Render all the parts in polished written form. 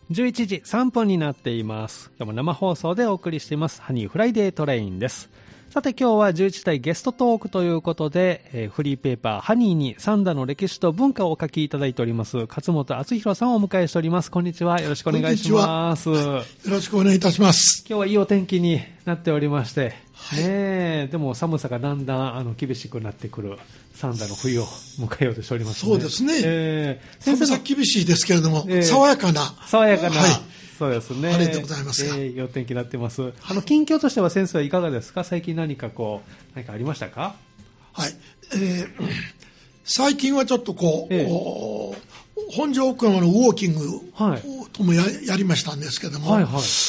11時3分になっています。今日も生放送でお送りしていますハニーフライデートレインです。さて今日は11時台ゲストトークということで、フリーペーパーハニーに三田の歴史と文化をお書きいただいております勝本敦弘さんをお迎えしております。こんにちは、よろしくお願いします。 よろしくお願いいたします。 今日はいいお天気になっておりまして、でも寒さがだんだん厳しくなってくる三田の冬を迎えようとしておりますね。 そうですね、寒さ厳しいですけれども、爽やかな、 そうですね。 晴れでございますが、 いいお天気になってます。近況としては先生はいかがですか？最近何かありましたか？ はい、最近はちょっと本庄奥山のウォーキングとも やりましたんですけども、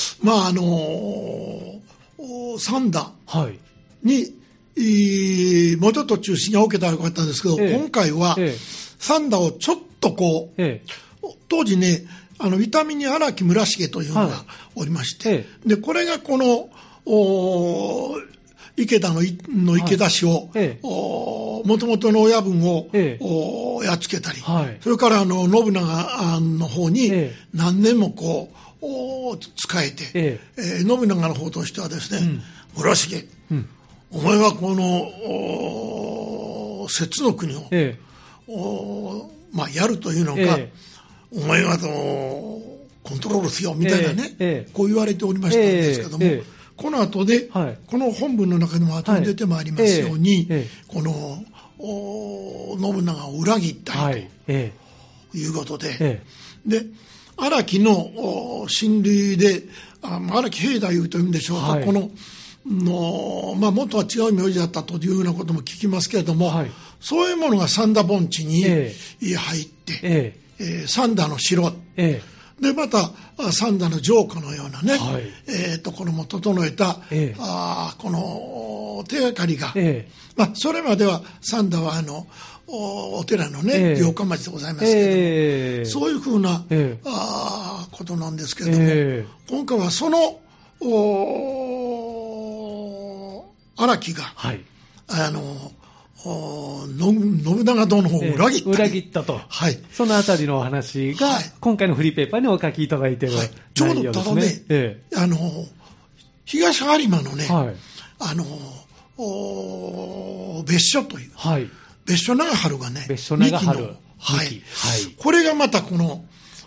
三田に、もうちょっと中心に置けたらよかったんですけど、今回は三田をちょっと当時ね、伊丹に荒木村重というのがおりまして、でこれがこの池田の池田氏を、もともとの親分をやっつけたり、それから信長の方に何年も仕えて、信長の方としてはですね、村重、お前はこの摂津の国を、やるというのか、お前はコントロールせよみたいなね、こう言われておりましたんですけども、この後で、この本文の中でも後に出てまいりますように、この信長を裏切ったりということで、で荒木の親類で荒木平太夫というんでしょうか、この元は違う名字だったというようなことも聞きますけれども、そういうものが三田盆地に入って、三田の城、でまた三田の城下のようなね、ところも整えた、この手がかりが、それまでは三田はお寺のね、城下町でございますけれども、そういうふうな、ことなんですけれども、今回はその荒木が、信長殿を裏切ったと、 そのあたりのお話が、今回のフリーペーパーにお書きいただいているちょうどただね、東播磨のね、別所という、別所長春がね、 別所長春、 これがまたこの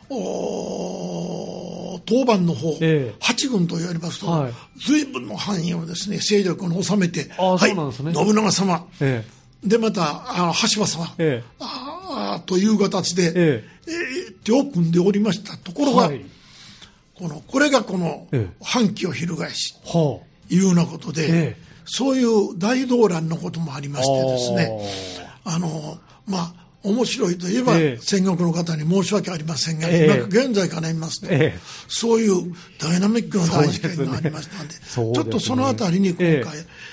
当番の方、八軍と言われますと、随分の範囲をですね、勢力を収めて、信長様、でまた羽柴様、という形で、手を組んでおりましたところが、これがこの反旗を翻し、いうようなことで、そういう大動乱のこともありましてですね、面白いといえば、戦国の方に申し訳ありませんが、今現在から言いますと、そういうダイナミックな大事件がありましたので、ちょっとそのあたりに今回、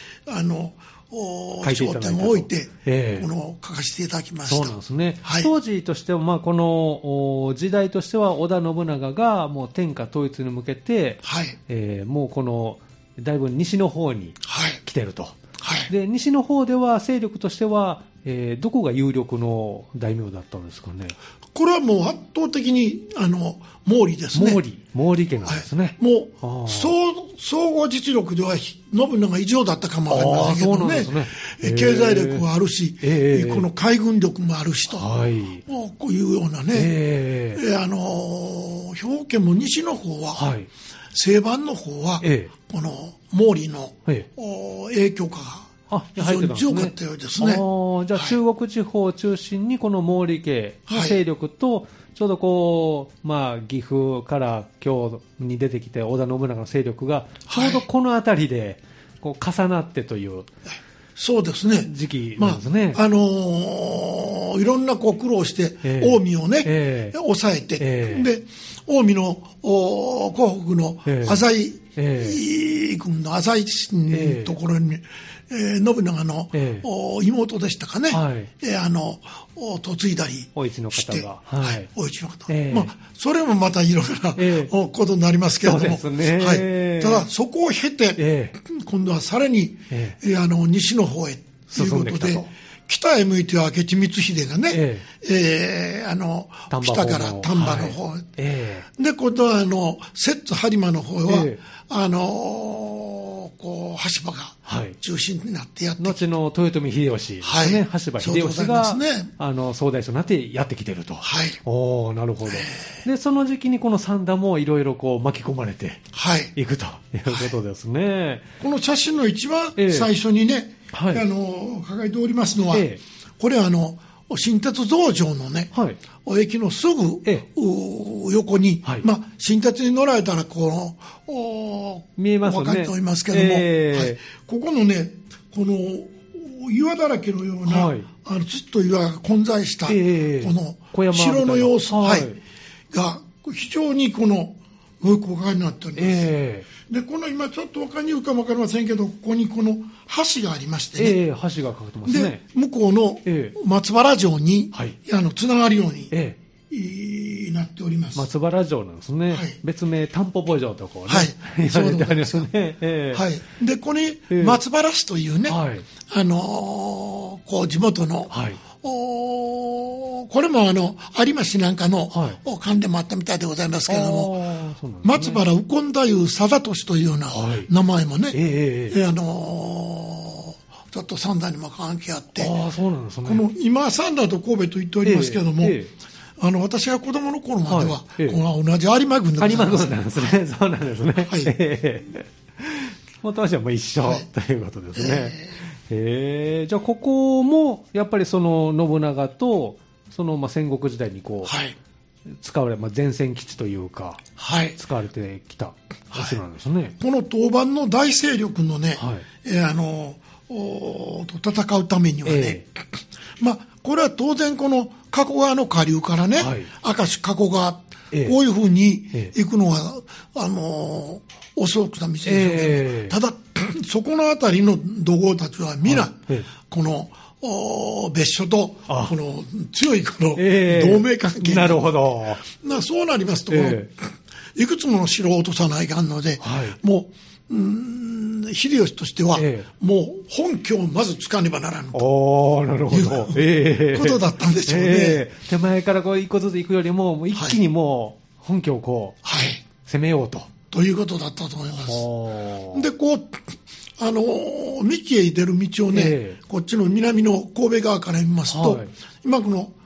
焦点を置いて、書かせていただきました。 そうなんですね。当時としては、この時代としては、織田信長がもう天下統一に向けて、もうこのだいぶ西の方に来てると。で西の方では勢力としては、どこが有力の大名だったんですかね。 これはもう圧倒的に毛利ですね。 毛利家なんですね。 もう総合実力では信長以上だったかもわかりませんけどね。経済力はあるし、この海軍力もあるしと、こういうようなね、兵庫県も西の方は、西番の方は、この毛利の影響下が非常に強かったようですね。 じゃあ中国地方を中心にこの毛利家の勢力と、ちょうど岐阜から今日に出てきて織田信長の勢力がちょうどこの辺りで重なってという、 そうですね、 時期なんですね。 いろんな苦労して近江をね、抑えて、で近江の湖北の浅井軍の浅井氏のところに、信長の妹でしたかね、嫁いだりして、 お市の方が、 お市の方、それもまたいろいろなことになりますけれども、ただそこを経て、今度はさらに、西の方へということで、 北へ向いては明智光秀がね、北から丹波の方、で、今度は摂津播磨の方は、こう、羽柴が中心になってやってきて、 後の豊臣秀吉ですね、羽柴秀吉が、総大将になってやってきてると。 はい。 おー、なるほど。で、その時期にこの三田もいろいろこう巻き込まれていくということですね。 この写真の一番最初にね、掲げておりますのは、これは新鉄道場のね、駅のすぐ横に、新鉄に乗られたら見えますね。 分かると思いますけども、ここのね、この岩だらけのような、ずっと岩が混在した、この城の様子、が非常にこのよくお分かりになっております。で、この今ちょっと他に言うかもわかりませんけど、ここにこの橋がありましてね。 橋がかかってますね。 で、向こうの松原城に、つながるように、なっております。 松原城なんですね。別名、タンポポ城とこうね。 言われてありますね。で、ここに松原市というね、こう地元の、これも有馬市なんかの関連もあったみたいでございますけれども、松原右近太夫貞俊というような名前もね、ちょっと三田にも関係あって、この今三田と神戸と言っておりますけれども、私が子供の頃までは、この同じ有馬郡でございます。 有馬郡なんですね。そうなんですね。もう当時はもう一緒ということですね。じゃあここもやっぱりその信長とその戦国時代にこう、使われ前線基地というか、使われてきたお城なんですね。 この当番の大勢力のね、戦うためにはね、これは当然この加古川の下流からね、明石加古川、こういうふうに行くのは、遅くな道でしょうけど、ただ、そこのあたりの土豪たちは皆、この、別所と、この強いこの同盟関係。 なるほど。 そうなりますと、いくつもの城を落とさないかんので、もう、秀吉としては、もう本拠をまずつかねばならぬと。 なるほど。 ことだったんでしょうね。 手前からこう一個ずつ行くよりも、一気にもう本拠をこう、攻めようと。 ということだったと思います。で、こう、三木へ出る道をね、こっちの南の神戸側から見ますと、今この、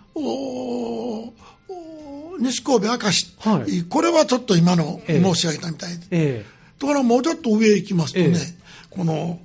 西神戸明石、これはちょっと今の申し上げたみたいで。ところがもうちょっと上へ行きますとね、この、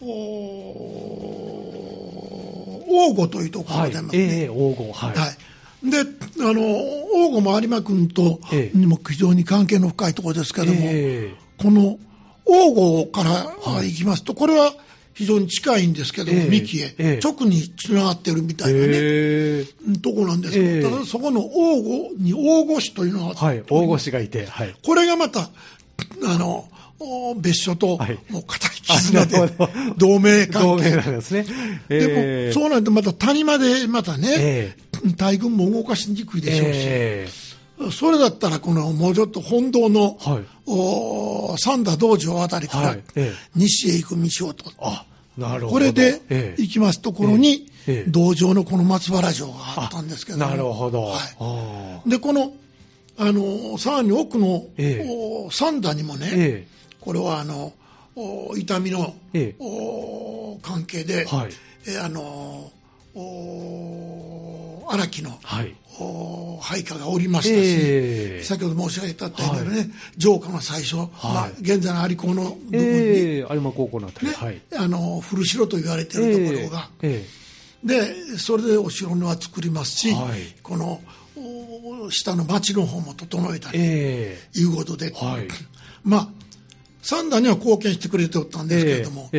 大御というところが出ますね。 大御。 で、大御も有馬君とにも非常に関係の深いところですけども、この大御から行きますと、これは非常に近いんですけども、三木へ、直につながっているみたいなね、ところなんですけど、ただそこの大御に大御氏というのが、 大御氏がいて、 これがまた、別所と、もう固い絆で、同盟関係。 なんですね。 でも、そうなんで、また谷間で、またね、大軍も動かしにくいでしょうし、それだったら、もうちょっと本堂の、三田道場あたりから、西へ行く道をと。 なるほど。 これで、行きますところに、道場のこの松原城があったんですけど。 なるほど。 で、この、さらに奥の、三田にもね、これは痛みの、関係で、荒木の、配下がおりましたし、先ほど申し上げたとおりね、城下の最初、現在の有高の部分に、 有馬高校のあたり、 古城と言われているところが、で、それでお城は作りますし、この、下の町の方も整えたり、いうことで、三田には貢献してくれておったんですけれども、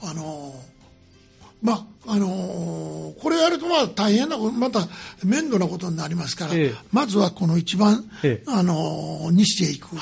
これやると大変なこと、また面倒なことになりますから、まずはこの一番、西へ行く、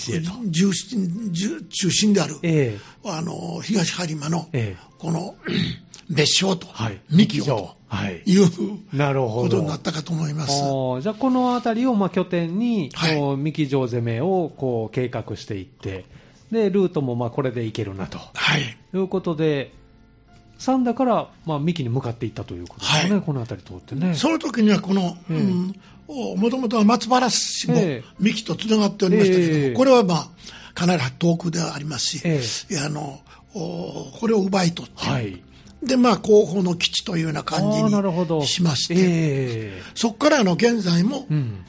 中心である、東播磨の、この、別所と、三木ということになったかと思います。 じゃあこの辺りを拠点に、三木城攻めをこう計画していって、で、ルートもこれで行けるなと。いうことで、 三田から、まあ、三木に向かっていったということですね、はい、この辺り通ってね。 その時にはこの、もともとは松原市も三木とつながっておりましたけども、これはまあかなり遠くではありますし、これを奪い取って、はい、でまあ後方の基地というような感じにしまして、そこから現在も、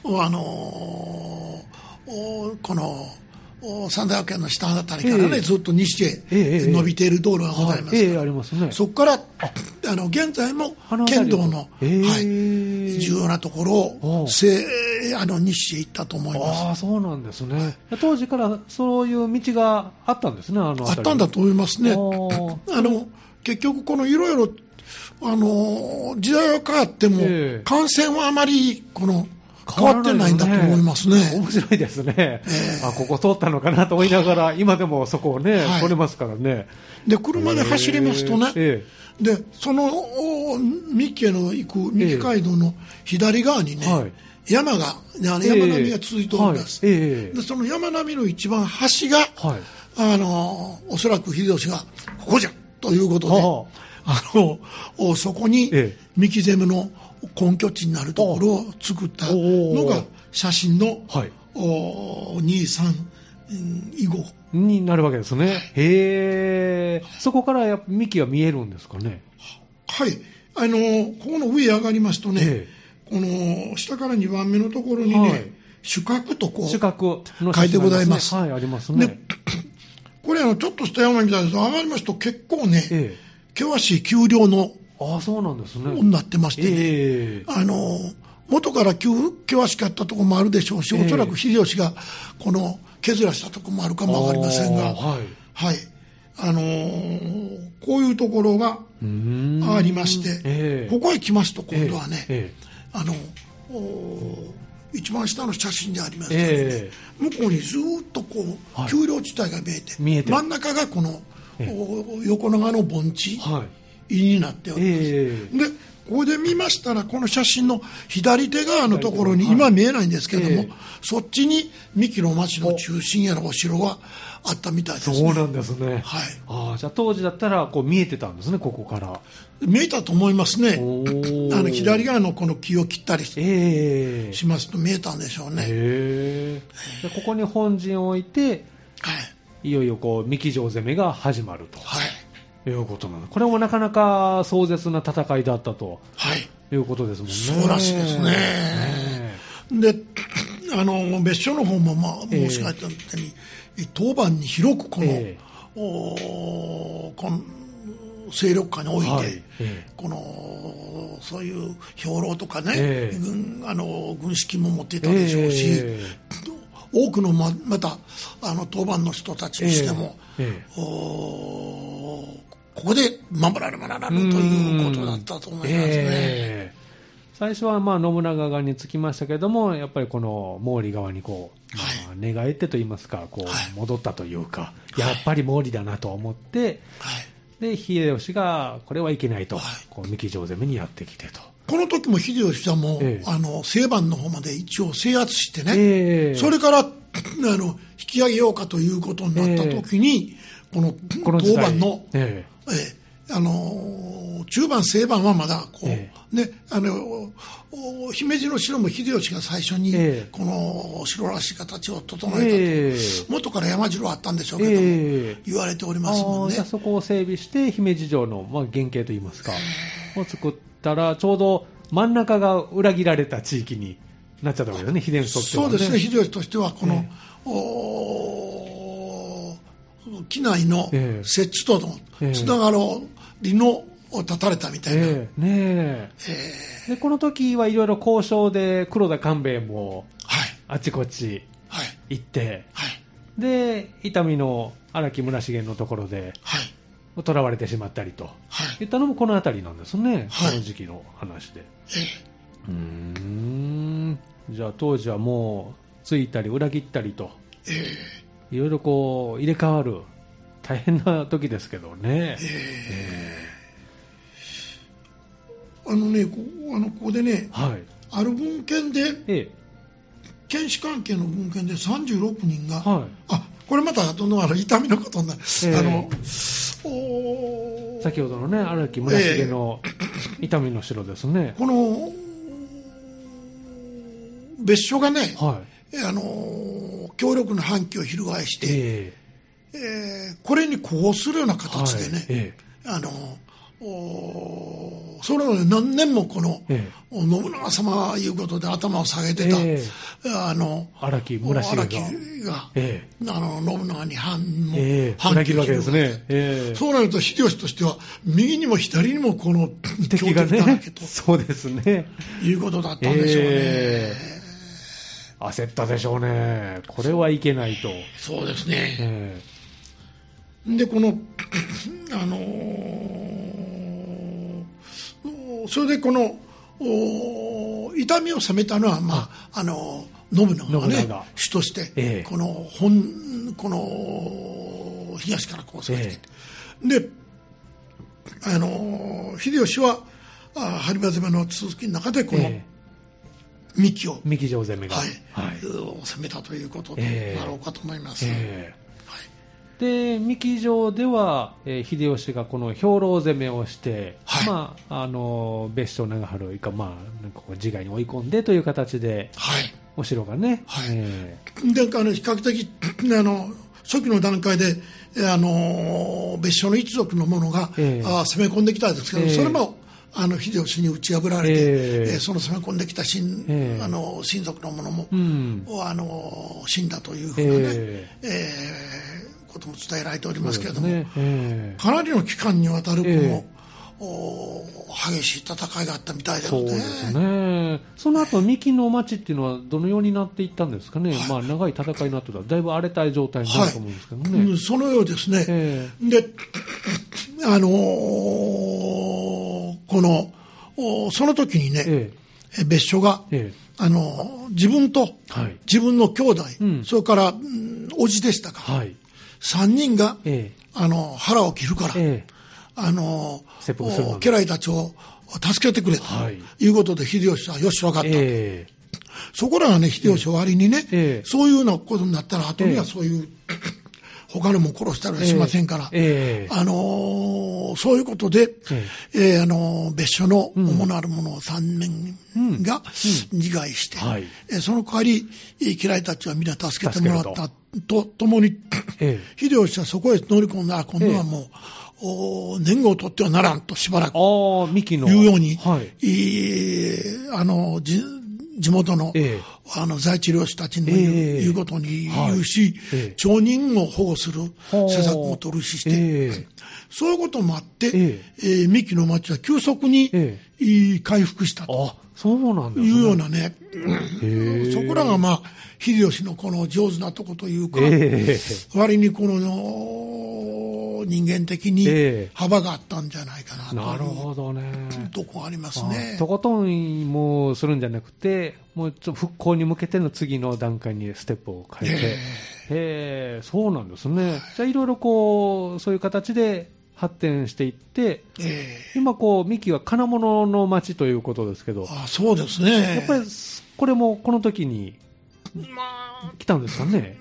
この三田学園の下あたりからね、ずっと西へ伸びている道路がございますから、 ありますね、 そこから現在も県道の、重要なところを西へ行ったと思います。 ああ、そうなんですね。当時からそういう道があったんですね、 あったんだと思いますね。結局このいろいろ時代は変わっても、幹線はあまり変わってないんだと思いますね。 面白いですね。ここ通ったのかなと思いながら、今でもそこをね、通れますからね。 で、車で走りますとね、で、その三木への行く三木街道の左側にね、山並みが続いております。で、その山並みの一番端が、おそらく秀吉が、ここじゃということで、そこに三木攻めの根拠地になるところを作ったのが写真の2、3以後になるわけですね。へー。そこから三木が見えるんですかね。 はい。ここの上上がりますとね、この下から2番目のところにね、主角とこう書いてございます。 はい、ありますね。 これちょっとした山みたいですが、上がりますと結構ね、険しい丘陵のそうなんですね。 になってましてね、元から険しかったところもあるでしょうし、おそらく秀吉が削らしたところもあるかもわかりませんが、はい、こういうところがありまして、ここへ来ますと今度はね、一番下の写真でありますけどね、向こうにずっと丘陵地帯が見えて、真ん中がこの横長の盆地になっております。で、ここで見ましたら、この写真の左手側のところに、今見えないんですけども、そっちに三木の町の中心やらお城があったみたいですね。 そうなんですね。はい。じゃあ当時だったら見えてたんですね、ここから。 見えたと思いますね。左側のこの木を切ったりしますと見えたんでしょうね。 でここに本陣を置いて、いよいよ三木城攻めが始まると。いうことなの。これもなかなか壮絶な戦いだったと、いうことですもんね。 そうらしいですね。で、別所の方も申し上げたように、当番に広くこの勢力下において、そういう兵糧とかね、軍資金も持っていたでしょうし、多くのまた当番の人たちにしても、ここで守られならぬということだったと思いますね。 最初は信長側につきましたけれども、やっぱりこの毛利側に寝返ってと言いますか、戻ったというか、やっぱり毛利だなと思って、で秀吉がこれはいけないと、三木城攻めにやってきてと。 この時も秀吉はもう、西番の方まで一応制圧してね、それから引き上げようかということになった時に、この当番の、中番西番はまだ姫路の城も秀吉が最初にこの城らしい形を整えたと、元から山城あったんでしょうけども、言われておりますもんね。 じゃあそこを整備して姫路城の原型といいますかを作ったら、ちょうど真ん中が裏切られた地域になっちゃったわけですね、秀吉としてはね。 そうですね、秀吉としてはこの、機内の設置とのつながりのを断たれたみたいな。 でこの時はいろいろ交渉で黒田官兵衛もあちこち行って、で伊丹の荒木村重のところで囚われてしまったりといったのもこの辺りなんですね、この時期の話で。じゃあ当時はもうついたり裏切ったりと、いろいろ入れ替わる大変な時ですけどね。 ここでね、ある文献で、検視関係の文献で36人が、これまた伊丹のことになる。 先ほどのね、荒木村重の痛みの城ですね。 この別所がね、強力な反旗を翻して、これに呼応するような形でね、それまで何年もこの、信長様いうことで頭を下げてた、 荒木村重が、 信長に反旗を翻すね。 そうなると秀吉としては右にも左にもこの敵がね、そうですね、 いうことだったんでしょうね。 焦ったでしょうね。これはいけないと。 そうですね。でこのそれでこの痛みを攻めたのは、信長がね主として、この東からこう攻めてきて、で秀吉は播磨攻めの続きの中でこの三木城攻めが、 攻めたということになろうかと思います。 で三木城では、秀吉がこの兵糧攻めをして、別所長春以下、自害に追い込んでという形で、お城がね、 で比較的初期の段階で、別所の一族の者が、攻め込んできたんですけど、それも秀吉に打ち破られて、その攻め込んできた親族の者も、死んだというふうなね、ことも伝えられておりますけれども、かなりの期間にわたるこの、激しい戦いがあったみたいですね。 そうですね。その後三木の町っていうのはどのようになっていったんですかね。長い戦いになってたらだいぶ荒れたい状態になると思うんですけどね。 そのようですね。でその時にね、別所が、自分と、自分の兄弟、それから、叔父でしたか、3人が、腹を切るから、家来たちを助けてくれということで、秀吉はよし分かった。そこらがね、秀吉は割にね、そういうようなことになったら、後にはそういう、他のも殺したりはしませんから、そういうことで、別所の主なる者を3名が自害して、その代わり、家来たちは皆助けてもらったとともに、秀吉はそこへ乗り込んだら、今度はもう、年号を取ってはならんとしばらく言うように、地元の、在地領主たちの言うことに言うし、町人を保護する施策も取るしして、そういうこともあって、三木の町は急速に、回復したと。 そうなんですね。 いうようなね、そこらが秀吉のこの上手なとこというか、割にこの人間的に幅があったんじゃないかなという。 なるほどね。 とこありますね。 とことんもうするんじゃなくて、もうちょっと復興に向けての次の段階にステップを変えて、そうなんですね。じゃあいろいろそういう形で発展していって、今三木は金物の町ということですけど、 そうですね。 やっぱりこれもこの時に来たんですかね。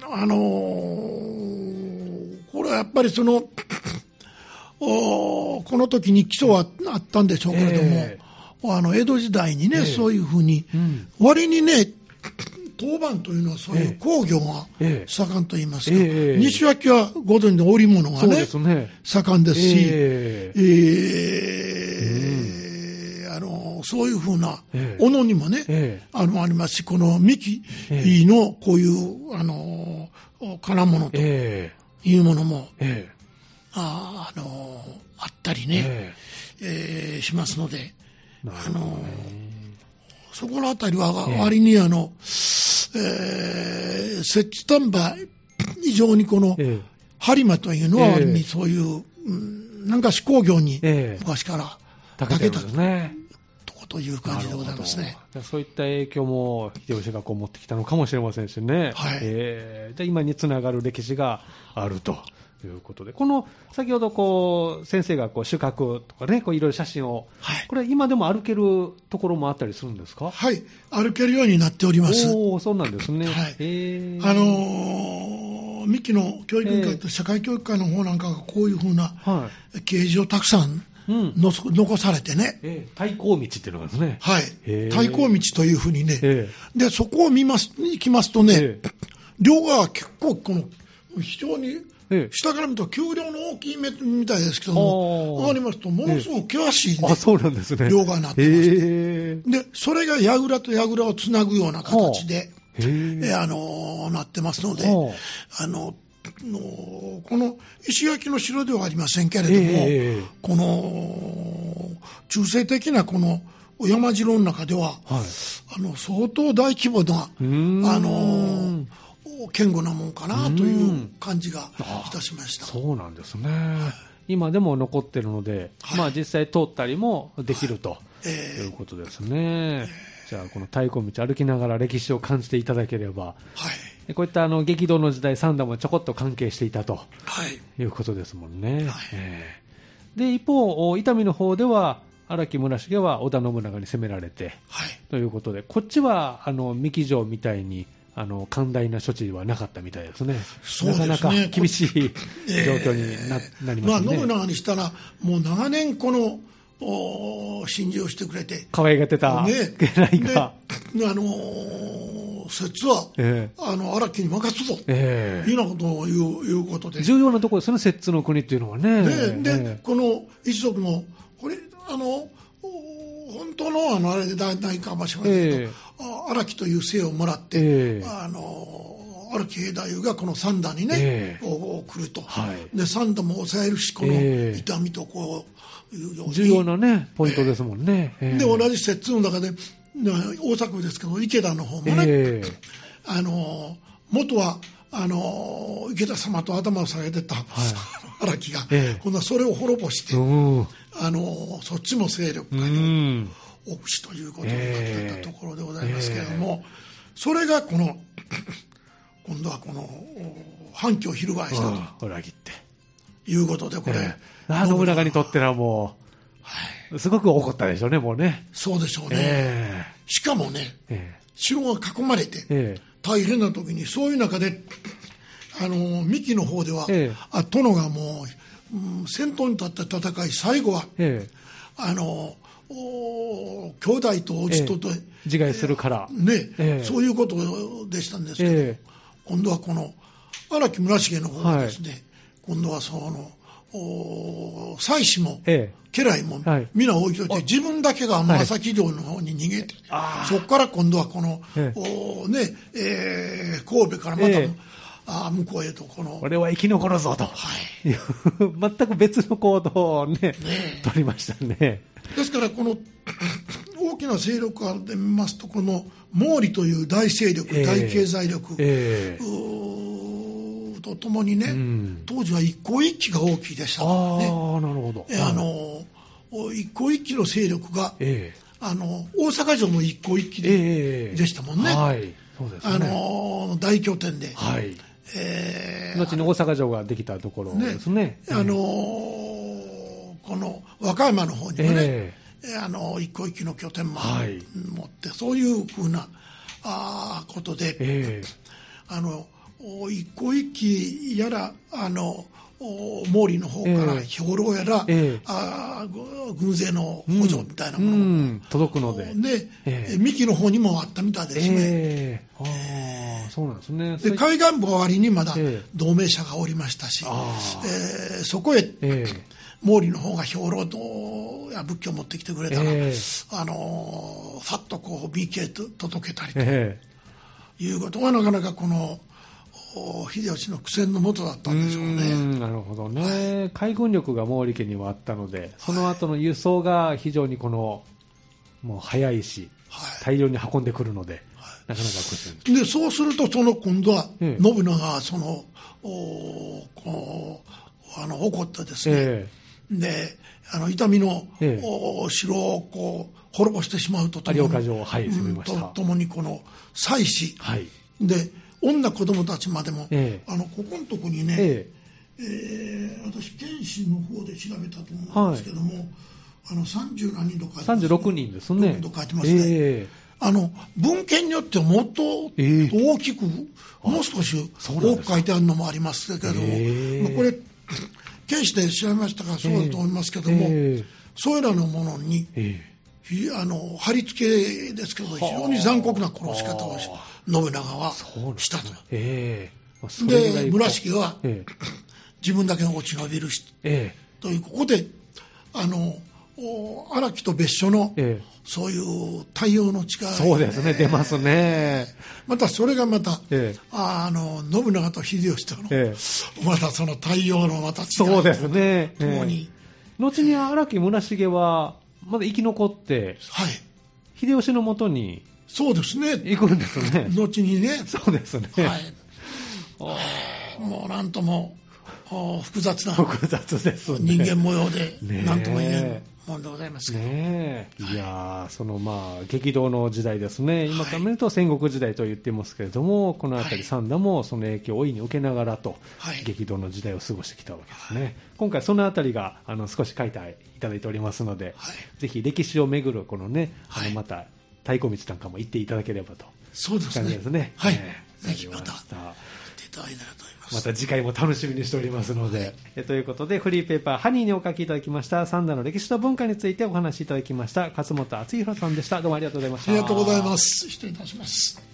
これはやっぱりこの時に基礎はあったんでしょうけれども、江戸時代にね、そういうふうに、割にね、当番というのはそういう工業が盛んと言いますか、西脇はご存知の織物がね、盛んですし、そういうふうな、斧にもね、ありますし、この三木のこういう、金物というものも、あったりね、しますので、そこのあたりは割に設置丹波以上にこの播磨というのは割にそういうなんか手工業に昔から長けたという感じでございますね。 そういった影響も秀吉が持ってきたのかもしれませんしね。じゃ今につながる歴史があるということで、この先ほど先生が収穫とかね、いろいろ写真を、これ今でも歩けるところもあったりするんですか？ はい、歩けるようになっております。 そうなんですね。 三木の教育委員会と社会教育会の方なんかがこういうふうな掲示をたくさん残されてね、 対抗道っていうのがですね、 はい、対抗道というふうにね、でそこを行きますとね、両側は結構この非常に下から見ると丘陵の大きい目みたいですけども、上がりますとものすごく険しい、ね、 そうなんですね、 両側になってまして、でそれが櫓と櫓をつなぐような形で、なってますので、この石垣の城ではありませんけれども、この中世的なこのお山城の中では、相当大規模な堅固なもんかなという感じがいたしました。 そうなんですね、今でも残ってるので、実際通ったりもできるということですね。じゃあこの太鼓道歩きながら歴史を感じていただければ、こういった激動の時代三田もちょこっと関係していたと、いうことですもんね。で一方伊丹の方では荒木村重は織田信長に攻められて、ということでこっちは三木城みたいに寛大な処置はなかったみたいですね。 そうですね、 なかなか厳しい状況に なりますね。 信長にしたらもう長年この信じをしてくれて可愛がってた家来が、 摂は、荒木に任すぞ、いうようなことを言うことで、 重要なところですね、摂津の国っていうのはね。 でこの一族もこれ本当のあれでないかもしれないけど、荒木という姓をもらって、荒木平太夫がこの三田にね、来ると、で三田も抑えるし、この伊丹とこういうように重要なねポイントですもんね。 で同じ摂津の中で大阪府ですけど池田の方もね、元は池田様と頭を下げてた、荒木が、今度はそれを滅ぼして、そっちも勢力下に置くしということになっていたところでございますけれども、それが今度はこの反旗を翻したと裏切っていうことで、これ信長にとってはもう、すごく怒ったでしょうね、もうね。 そうでしょうね。しかもね、城が囲まれて、大変な時にそういう中で三木の方では、殿がもう、先頭に立った戦い、最後は、兄弟と叔父と自害するから、 そういうことでしたんですけど、今度はこの荒木村重の方がですね、今度はその妻子も家来も皆置いといて、自分だけが尼崎城の方に逃げて、そこから今度はこの、神戸からまた、向こうへと俺は生き残るぞと、全く別の行動をね取りましたね。 ですからこの大きな勢力からで見ますと、この毛利という大勢力、大経済力、とともにね、当時は一向一揆が大きいでしたからね。 なるほど。 一向一揆の勢力が、大阪城も一向一揆でしたもんね。 そうですね。 大拠点で。 後に大阪城ができたところですね。 この和歌山の方にもね、一向一揆の拠点も持って、そういうふうなことで、一向一揆やら毛利の方から兵糧やら、軍勢の補助みたいなものも、 届くので、 三木の方にもあったみたいですね。 そうなんですね。 で海岸部は割にまだ同盟者がおりましたし、そこへ、毛利の方が兵糧や仏教を持ってきてくれたら、さっとこう三木へ届けたりということがなかなかこの秀吉の苦戦のもとだったんでしょうね。 なるほどね。海軍力が毛利家にはあったので、その後の輸送が非常にもう早いし、大量に運んでくるので、なかなか苦戦で、そうすると今度は信長が怒ってですね、で伊丹の城をこう滅ぼしてしまうとともに、ともにこの妻子で女子供たちまでも、ここのとこにね、私検視の方で調べたと思うんですけども、30何人と書いてますね。 36人ですね。 と書いてますね。 文献によってもっと大きく、もう少し多く書いてあるのもありますけども、これ、検視で調べましたからそうだと思いますけども、それらのものに、貼り付けですけど、非常に残酷な殺し方を信長はしたと。で、村重は、自分だけの落ち延びるし、という、ここで、荒木と別所の、そういう対応の力、 そうですね、出ますね。 またそれがまた、信長と秀吉との、またその対応のまた違い、 そうですね。 共に。 後に荒木村重は、まだ生き残って、秀吉のもとに、 そうですね。 行くんですね。 後にね。 そうですね。 もうなんとも、複雑なですね、 人間模様で何とも言えんものでございますけど、 いやその激動の時代ですね。今から見ると戦国時代と言ってますけれども、この辺り三田もその影響を大いに受けながらと、激動の時代を過ごしてきたわけですね。今回その辺りが少し書いていただいておりますので、ぜひ歴史をめぐるこのね、また太鼓道なんかも行っていただければと。 そうですね。 感じですね。 ぜひまた行っていただいたらと思います。 また次回も楽しみにしておりますので、ということでフリーペーパーハニーにお書きいただきました三田の歴史と文化についてお話しいただきました勝本敦弘さんでした。どうもありがとうございました。 ありがとうございます。失礼いたします。